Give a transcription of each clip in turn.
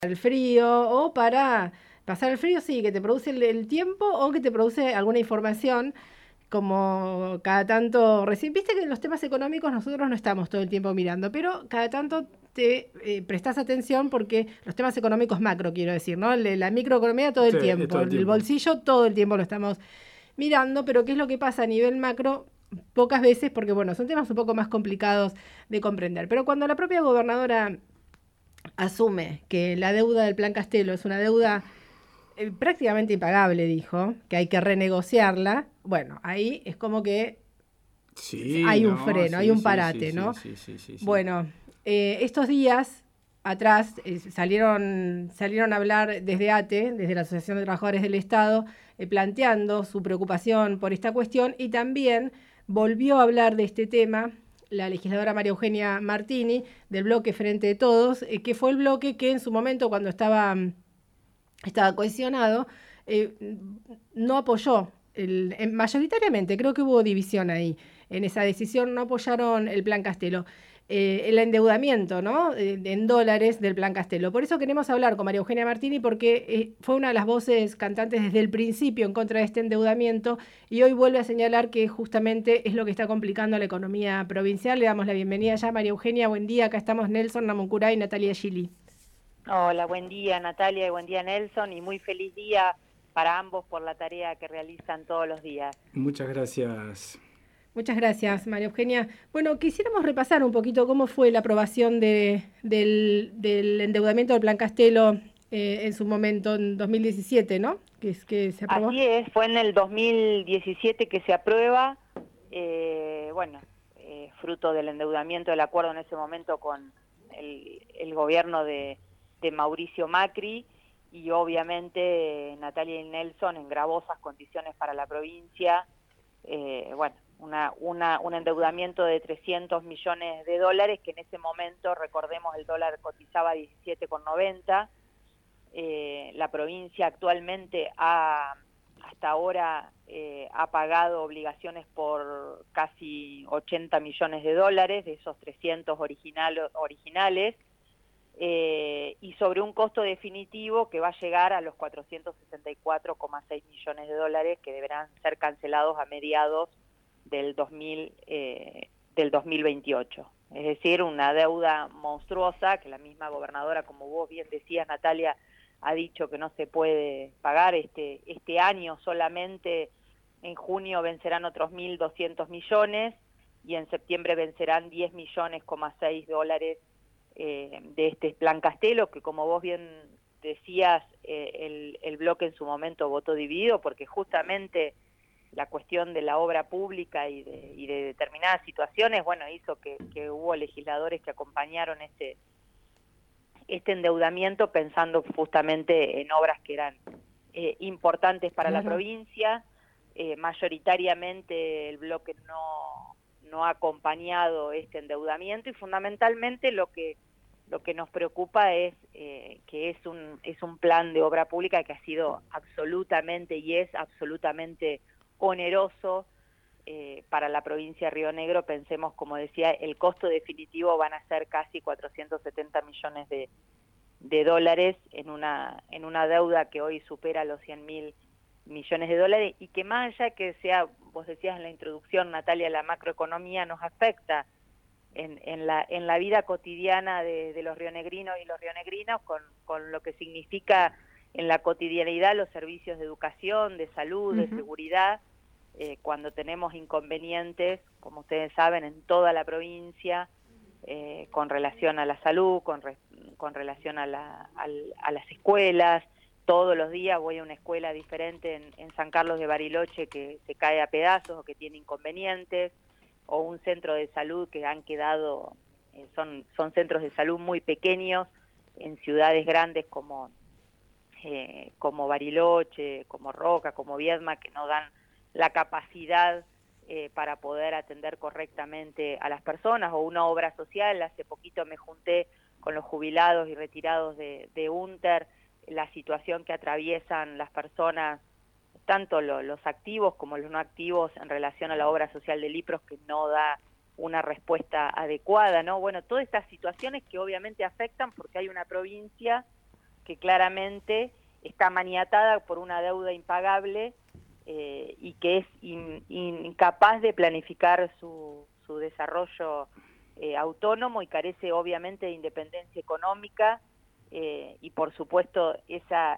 el frío o para pasar el frío, sí, que te produce el tiempo o que te produce alguna información, como cada tanto, recién, viste que en los temas económicos nosotros no estamos todo el tiempo mirando, pero cada tanto te prestás atención porque los temas económicos macro, quiero decir, ¿no? La microeconomía todo el Sí, tiempo, todo el el tiempo. bolsillo todo el tiempo lo estamos mirando, pero ¿qué es lo que pasa a nivel macro? Pocas veces, porque bueno, son temas un poco más complicados de comprender. Pero cuando la propia gobernadora asume que la deuda del Plan Castelo es una deuda prácticamente impagable, dijo, que hay que renegociarla, bueno, ahí es como que Sí, hay un no, freno, hay sí, un sí, sí, parate, sí, ¿no? sí, sí, sí, sí. Bueno, estos días atrás salieron a hablar desde ATE, desde la Asociación de Trabajadores del Estado, planteando su preocupación por esta cuestión y también volvió a hablar de este tema la legisladora María Eugenia Martini del bloque Frente de Todos, que fue el bloque que en su momento cuando estaba cohesionado, eh, no apoyó, mayoritariamente, creo que hubo división ahí, en esa decisión no apoyaron el Plan Castelo, el endeudamiento, ¿no? En dólares del Plan Castelo. Por eso queremos hablar con María Eugenia Martini, porque fue una de las voces cantantes desde el principio en contra de este endeudamiento y hoy vuelve a señalar que justamente es lo que está complicando a la economía provincial. Le damos la bienvenida ya, María Eugenia, buen día, acá estamos Nelson Namuncurá y Natalia Gili. Hola, buen día Natalia y buen día Nelson y muy feliz día para ambos por la tarea que realizan todos los días. Muchas gracias. Muchas gracias, María Eugenia. Bueno, quisiéramos repasar un poquito cómo fue la aprobación del endeudamiento del Plan Castelo en su momento, en 2017, ¿no? Que es que se aprobó. Así es, fue en el 2017 que se aprueba, fruto del endeudamiento del acuerdo en ese momento con el gobierno de Mauricio Macri y obviamente Natalia y Nelson en gravosas condiciones para la provincia, un endeudamiento de 300 millones de dólares que en ese momento, recordemos, el dólar cotizaba 17,90. La provincia actualmente hasta ahora ha pagado obligaciones por casi 80 millones de dólares, de esos 300 originales, y sobre un costo definitivo que va a llegar a los 464,6 millones de dólares que deberán ser cancelados a mediados del 2028. Es decir, una deuda monstruosa que la misma gobernadora, como vos bien decías, Natalia, ha dicho que no se puede pagar este año solamente. En junio vencerán otros 1.200 millones y en septiembre vencerán 10 millones,6 dólares de este Plan Castelo, que como vos bien decías, el bloque en su momento votó dividido porque justamente la cuestión de la obra pública y de determinadas situaciones, bueno, hizo que hubo legisladores que acompañaron este endeudamiento pensando justamente en obras que eran importantes para la Claro. provincia. Mayoritariamente el bloque no ha acompañado este endeudamiento y fundamentalmente lo que nos preocupa es que es un plan de obra pública que ha sido absolutamente y es absolutamente oneroso para la provincia de Río Negro. Pensemos, como decía, el costo definitivo van a ser casi 470 millones de dólares en una deuda que hoy supera los 100.000 millones de dólares y que más allá que sea, vos decías en la introducción, Natalia, la macroeconomía nos afecta en la vida cotidiana de los rionegrinos y los rionegrinos con lo que significa en la cotidianidad los servicios de educación, de salud, de Ujú. seguridad, cuando tenemos inconvenientes, como ustedes saben, en toda la provincia, con relación a la salud, con relación a las escuelas. Todos los días voy a una escuela diferente en San Carlos de Bariloche que se cae a pedazos o que tiene inconvenientes, o un centro de salud que han quedado, son centros de salud muy pequeños en ciudades grandes como Bariloche, como Roca, como Viedma, que no dan la capacidad para poder atender correctamente a las personas, o una obra social. Hace poquito me junté con los jubilados y retirados de UNTER, la situación que atraviesan las personas, tanto los activos como los no activos, en relación a la obra social de Lipros, que no da una respuesta adecuada, ¿no? Bueno, todas estas situaciones que obviamente afectan porque hay una provincia que claramente está maniatada por una deuda impagable y que es incapaz de planificar su desarrollo autónomo y carece obviamente de independencia económica y por supuesto esa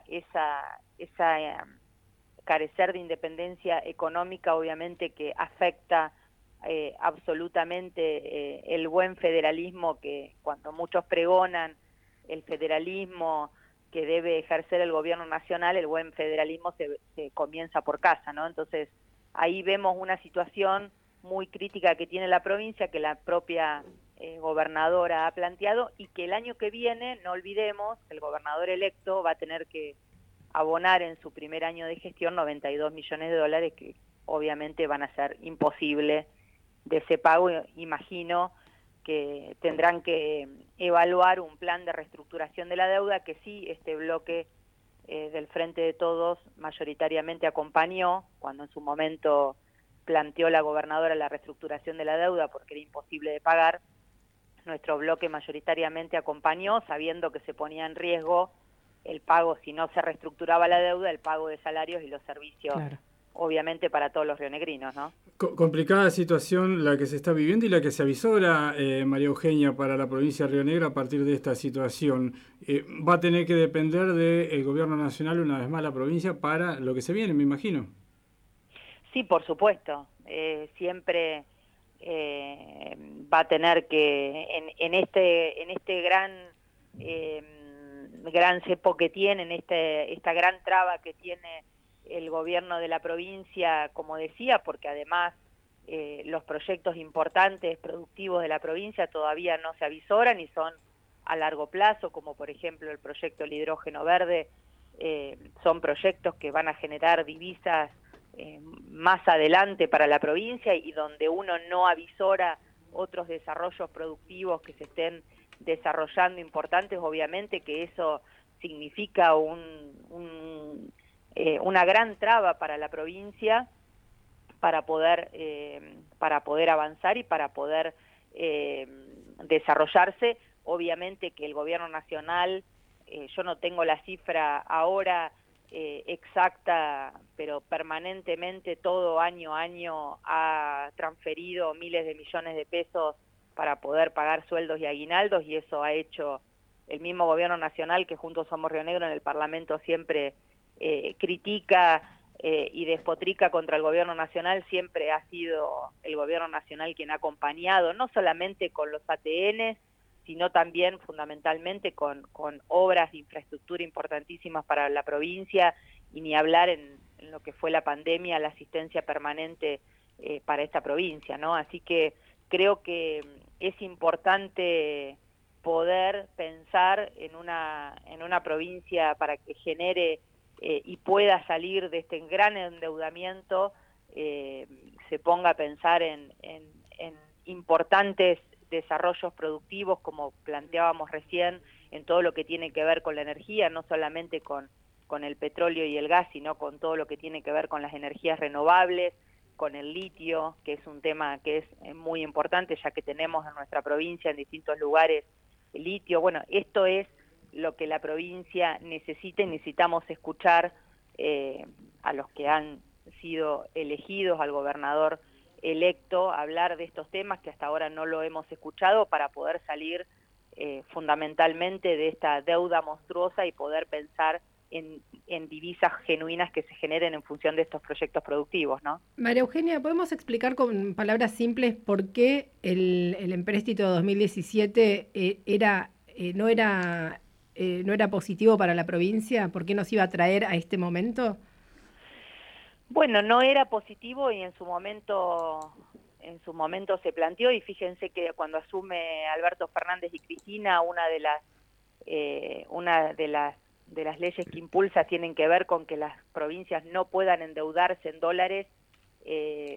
carecer de independencia económica obviamente que afecta absolutamente el buen federalismo, que cuando muchos pregonan el federalismo que debe ejercer el gobierno nacional, el buen federalismo se comienza por casa, ¿no? Entonces ahí vemos una situación muy crítica que tiene la provincia, que la propia gobernadora ha planteado, y que el año que viene, no olvidemos, el gobernador electo va a tener que abonar en su primer año de gestión 92 millones de dólares, que obviamente van a ser imposibles de ese pago. Imagino que tendrán que evaluar un plan de reestructuración de la deuda, que sí este bloque del Frente de Todos mayoritariamente acompañó cuando en su momento planteó la gobernadora la reestructuración de la deuda porque era imposible de pagar. Nuestro bloque mayoritariamente acompañó, sabiendo que se ponía en riesgo el pago, si no se reestructuraba la deuda, el pago de salarios y los servicios, claro, obviamente para todos los rionegrinos, ¿no? Complicada situación la que se está viviendo y la que se avisora, María Eugenia, para la provincia de Río Negro a partir de esta situación. Va a tener que depender del gobierno nacional, una vez más, la provincia, para lo que se viene, me imagino. Sí, por supuesto. Siempre va a tener que, en este gran cepo que tiene, esta gran traba que tiene el gobierno de la provincia, como decía, porque además los proyectos importantes, productivos de la provincia todavía no se avisoran y son a largo plazo, como por ejemplo el proyecto del hidrógeno verde, son proyectos que van a generar divisas más adelante para la provincia y donde uno no avisora otros desarrollos productivos que se estén desarrollando importantes, obviamente que eso significa una gran traba para la provincia para poder avanzar y para poder desarrollarse. Obviamente que el gobierno nacional, yo no tengo la cifra ahora exacta, pero permanentemente todo año a año ha transferido miles de millones de pesos para poder pagar sueldos y aguinaldos, y eso ha hecho el mismo gobierno nacional, que Juntos Somos Río Negro en el Parlamento siempre critica y despotrica contra el gobierno nacional. Siempre ha sido el gobierno nacional quien ha acompañado, no solamente con los ATN, sino también fundamentalmente con obras de infraestructura importantísimas para la provincia, y ni hablar en lo que fue la pandemia, la asistencia permanente para esta provincia, ¿no? Así que creo que es importante poder pensar en una provincia para que genere y pueda salir de este gran endeudamiento, se ponga a pensar en importantes desarrollos productivos, como planteábamos recién, en todo lo que tiene que ver con la energía, no solamente con el petróleo y el gas, sino con todo lo que tiene que ver con las energías renovables, con el litio, que es un tema que es muy importante, ya que tenemos en nuestra provincia en distintos lugares el litio. Bueno, esto es lo que la provincia necesita, y necesitamos escuchar a los que han sido elegidos, al gobernador electo, hablar de estos temas que hasta ahora no lo hemos escuchado, para poder salir fundamentalmente de esta deuda monstruosa y poder pensar en divisas genuinas que se generen en función de estos proyectos productivos, ¿no? María Eugenia, ¿podemos explicar con palabras simples por qué el empréstito 2017 no era positivo para la provincia? ¿Por qué nos iba a traer a este momento? Bueno, no era positivo y en su momento se planteó, y fíjense que cuando asume Alberto Fernández y Cristina, una de las leyes que impulsa tienen que ver con que las provincias no puedan endeudarse en dólares de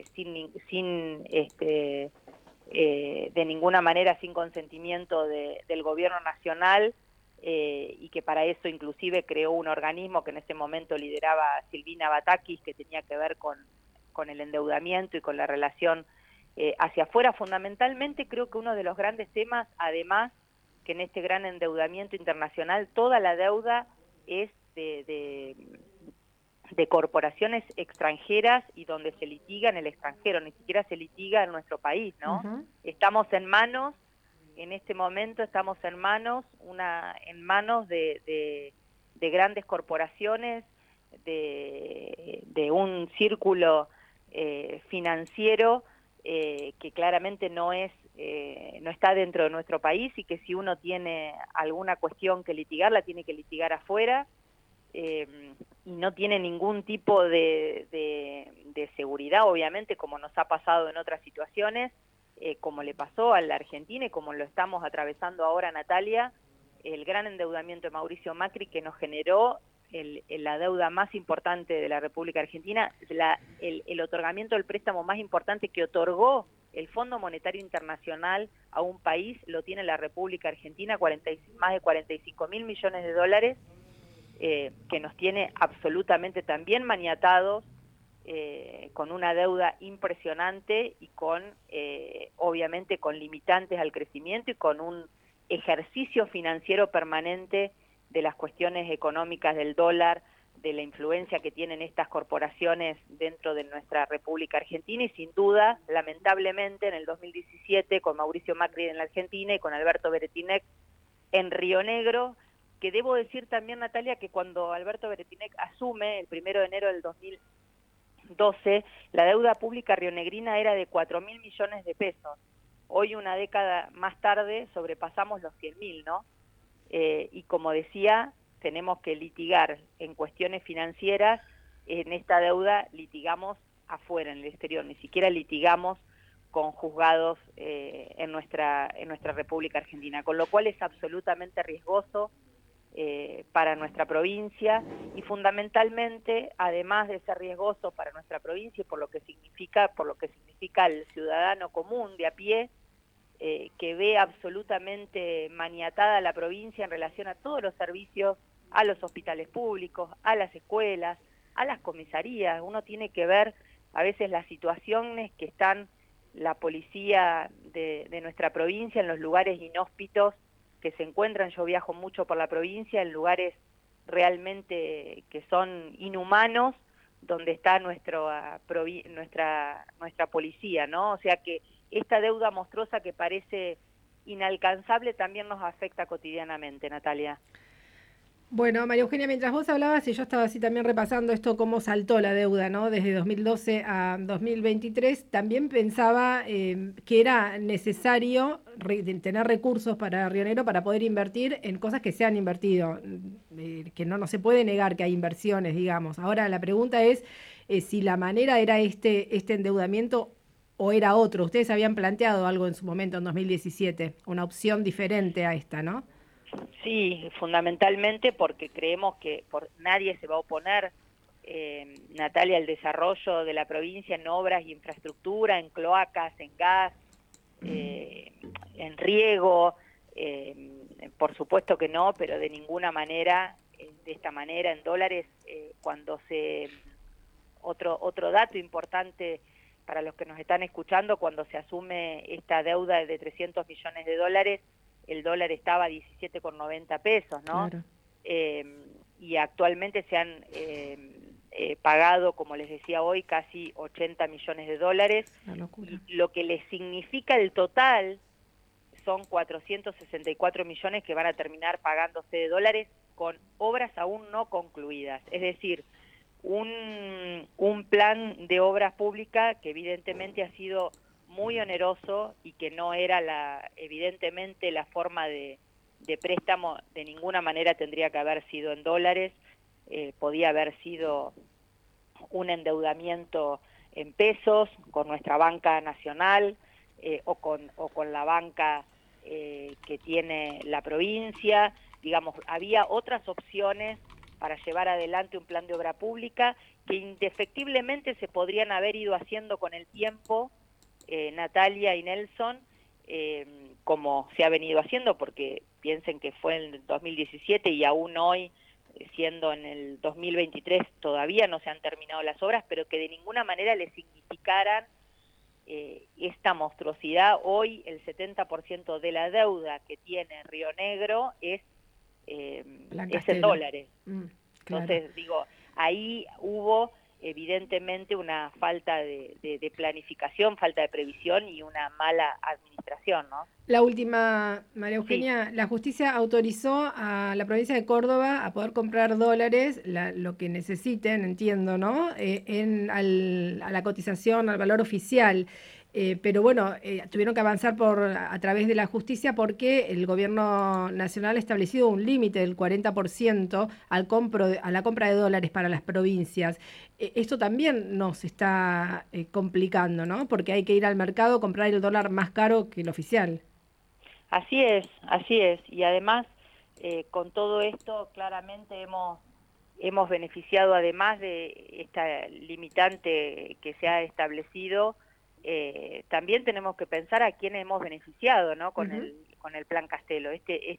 ninguna manera sin consentimiento del gobierno nacional, y que para eso inclusive creó un organismo que en ese momento lideraba Silvina Batakis, que tenía que ver con el endeudamiento y con la relación hacia afuera. Fundamentalmente creo que uno de los grandes temas, además, que en este gran endeudamiento internacional toda la deuda es de corporaciones extranjeras y donde se litiga en el extranjero, ni siquiera se litiga en nuestro país, ¿no? Estamos en manos, en este momento estamos en manos de grandes corporaciones, de un círculo financiero que claramente no está dentro de nuestro país, y que si uno tiene alguna cuestión que litigar, la tiene que litigar afuera, y no tiene ningún tipo de seguridad, obviamente, como nos ha pasado en otras situaciones, como le pasó a la Argentina y como lo estamos atravesando ahora, Natalia, el gran endeudamiento de Mauricio Macri, que nos generó la deuda más importante de la República Argentina, el otorgamiento del préstamo más importante que otorgó el Fondo Monetario Internacional a un país, lo tiene la República Argentina, más de 45.000 millones de dólares, que nos tiene absolutamente también maniatados, con una deuda impresionante y obviamente con limitantes al crecimiento y con un ejercicio financiero permanente de las cuestiones económicas del dólar, de la influencia que tienen estas corporaciones dentro de nuestra República Argentina, y sin duda, lamentablemente, en el 2017, con Mauricio Macri en la Argentina y con Alberto Beretinec en Río Negro, que debo decir también, Natalia, que cuando Alberto Beretinec asume el 1 de enero del 2012, la deuda pública rionegrina era de 4.000 millones de pesos. Hoy, una década más tarde, sobrepasamos los 100.000, ¿no? Y como decía, tenemos que litigar en cuestiones financieras. En esta deuda litigamos afuera, en el exterior, ni siquiera litigamos con juzgados en nuestra República Argentina, con lo cual es absolutamente riesgoso para nuestra provincia, y además de ser riesgoso para nuestra provincia y por lo que significa el ciudadano común de a pie, que ve absolutamente maniatada la provincia en relación a todos los servicios, a los hospitales públicos, a las escuelas, a las comisarías. Uno tiene que ver a veces las situaciones que están la policía de nuestra provincia en los lugares inhóspitos que se encuentran. Yo viajo mucho por la provincia, en lugares realmente que son inhumanos, donde está nuestra policía, ¿no? O sea que esta deuda monstruosa que parece inalcanzable también nos afecta cotidianamente, Natalia. Bueno, María Eugenia, mientras vos hablabas y yo estaba así también repasando esto, cómo saltó la deuda, ¿no? Desde 2012 a 2023, también pensaba que era necesario tener recursos para Río Negro para poder invertir en cosas que se han invertido, que no se puede negar que hay inversiones, digamos. Ahora la pregunta es si la manera era este endeudamiento o era otro. Ustedes habían planteado algo en su momento, en 2017, una opción diferente a esta, ¿no? Sí, fundamentalmente porque creemos que nadie se va a oponer, Natalia, al desarrollo de la provincia en obras y infraestructura, en cloacas, en gas, en riego, por supuesto que no, pero de ninguna manera, de esta manera, en dólares. Otro dato importante para los que nos están escuchando, cuando se asume esta deuda de 300 millones de dólares, el dólar estaba a 17,90 pesos, ¿no? Claro. Y actualmente se han pagado, como les decía hoy, casi 80 millones de dólares. Una locura. Y lo que les significa el total son 464 millones que van a terminar pagándose de dólares con obras aún no concluidas. Es decir, un plan de obras públicas que evidentemente ha sido muy oneroso y que no era evidentemente la forma de préstamo. De ninguna manera tendría que haber sido en dólares, podía haber sido un endeudamiento en pesos con nuestra banca nacional, o con la banca que tiene la provincia. Digamos, había otras opciones para llevar adelante un plan de obra pública que indefectiblemente se podrían haber ido haciendo con el tiempo, Natalia y Nelson, como se ha venido haciendo, porque piensen que fue en el 2017 y aún hoy, siendo en el 2023, todavía no se han terminado las obras, pero que de ninguna manera le significaran esta monstruosidad. Hoy el 70% de la deuda que tiene Río Negro es es en dólares. Claro. Entonces, digo, ahí hubo evidentemente una falta de planificación, falta de previsión y una mala administración, ¿no? La última, María Eugenia, sí. La justicia autorizó a la provincia de Córdoba a poder comprar dólares, lo que necesiten, entiendo, ¿no? A la cotización, al valor oficial. Pero bueno, tuvieron que avanzar a través de la justicia porque el gobierno nacional ha establecido un límite del 40% a la compra de dólares para las provincias. Esto también nos está complicando, ¿no? Porque hay que ir al mercado a comprar el dólar más caro que el oficial. Así es. Y además, con todo esto, claramente hemos beneficiado, además de esta limitante que se ha establecido, también tenemos que pensar a quién hemos beneficiado, ¿no? Con el Plan Castelo.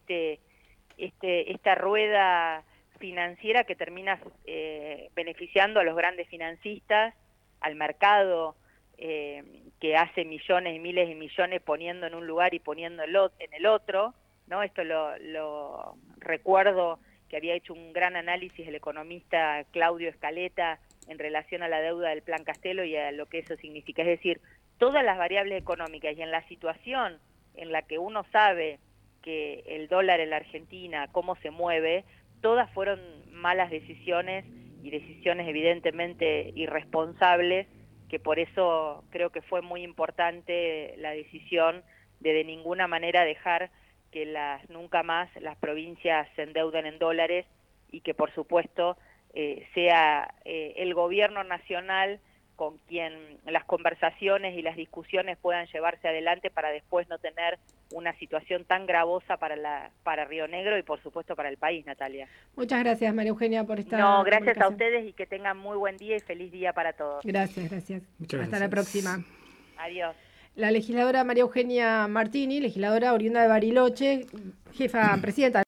Esta rueda financiera que termina beneficiando a los grandes financistas, al mercado que hace millones y miles de millones poniendo en un lugar y poniendo en el otro, ¿no? Esto lo recuerdo que había hecho un gran análisis el economista Claudio Escaleta en relación a la deuda del Plan Castelo y a lo que eso significa. Es decir, todas las variables económicas y en la situación en la que uno sabe que el dólar en la Argentina, cómo se mueve, todas fueron malas decisiones y decisiones evidentemente irresponsables, que por eso creo que fue muy importante la decisión de ninguna manera dejar que nunca más las provincias se endeuden en dólares y que por supuesto sea el gobierno nacional con quien las conversaciones y las discusiones puedan llevarse adelante para después no tener una situación tan gravosa para Río Negro y por supuesto para el país, Natalia. Muchas gracias, María Eugenia, por esta No, gracias a ustedes y que tengan muy buen día y feliz día para todos. Gracias. Hasta la próxima. Adiós. La legisladora María Eugenia Martini, legisladora oriunda de Bariloche, presidenta